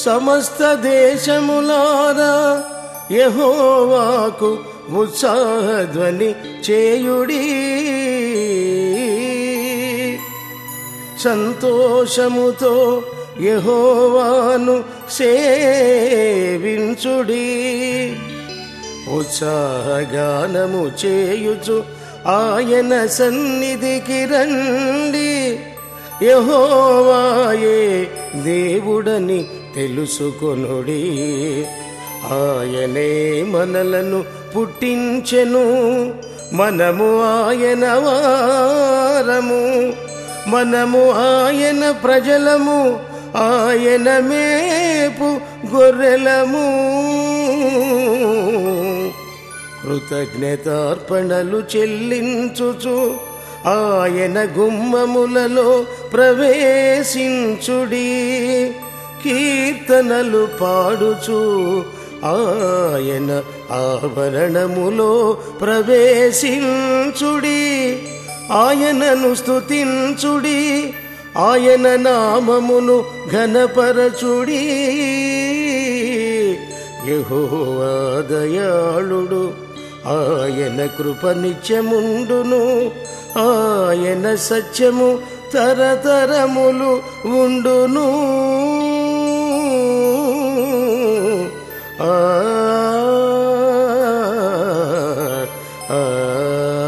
సమస్త దేశములారా యెహోవాకు ఉత్సాహధ్వని చేయుడి. సంతోషముతో యెహోవాను సేవించుడి. ఉత్సాహగానము చేయుచు ఆయన సన్నిధికి రండి. యెహోవాయే దేవుడని తెలుసుకొనుడి. ఆయనే మనలను పుట్టించెను, మనము ఆయన వారము. మనము ఆయన ప్రజలము, ఆయన మేపు గొర్రెలము. కృతజ్ఞతార్పణలు చెల్లించుచు ఆయన గుమ్మములలో ప్రవేశించుడి. కీర్తనలు పాడుచు ఆయన ఆభరణములో ప్రవేశించుడి. ఆయనను స్తుతించుడి, ఆయన నామమును ఘనపరచుడి. యెహోవా దయాళుడు, ఆయన కృప నిత్యముండును. ఆయన సత్యము తరతరములు ఉండును. ఆ